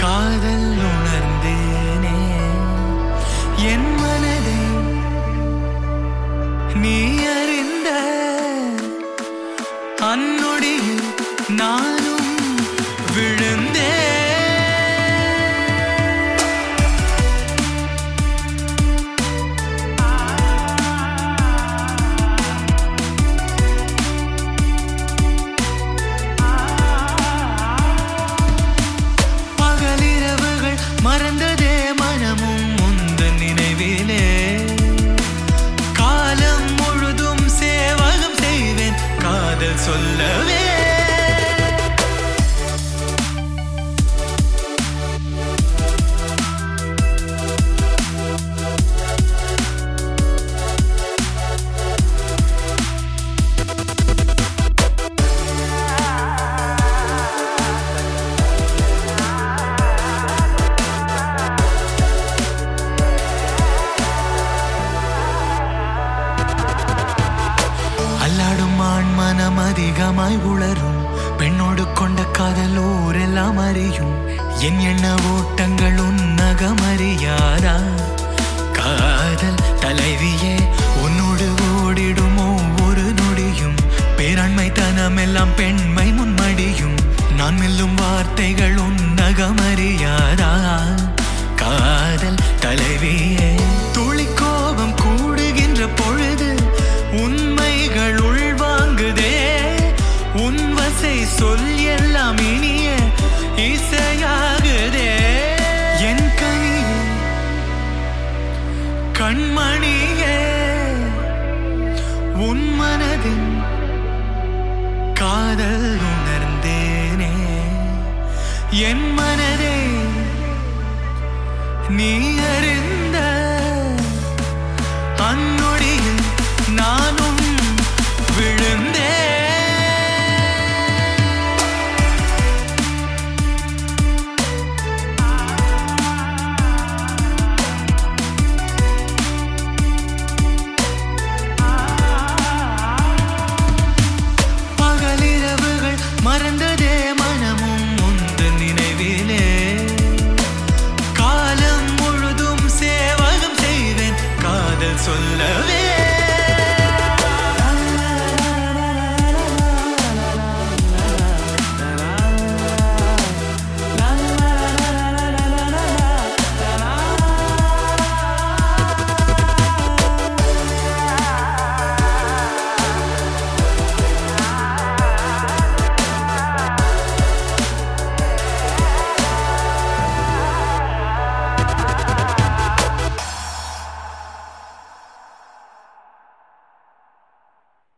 காதல் உணர்ந்தேனே என் மனதை நீ அறிந்த அந்நொடியில் நானும் விழுந்தேன். மறந்ததே மனமும் முந்தன் நினைவிலே காலம் முழுதும் சேவகம் செய்வேன் காதல் சொல்லவே. அல்லாடும் ஆண் மனம் அதிகமாய் உளரும் பெண்ணோடு கொண்ட காதல் ஊரெல்லாம் அறியும் என் எண்ண ஓட்டங்கள் உன்னகமறியாதா காதல் தலைவியே உன்னோடு ஓடிடும் ஒவ்வொரு நொடியும் பேரண்மை தனம் எல்லாம் பெண்மை முன்மடியும் நான் மெல்லும் வார்த்தைகள் உன்னகமறியாதா காதல் தலைவியே துளி கோபம் கூடுகின்ற பொழுது உண்மைகள் உள்வாங்குதே உன் வசை சொல் எல்லாம் இனிய இசையாகுதே என் கனியே கண்மணியே உன் மனதின் காதல் உணர்ந்தேனே என் மனதே நீ அறிந்த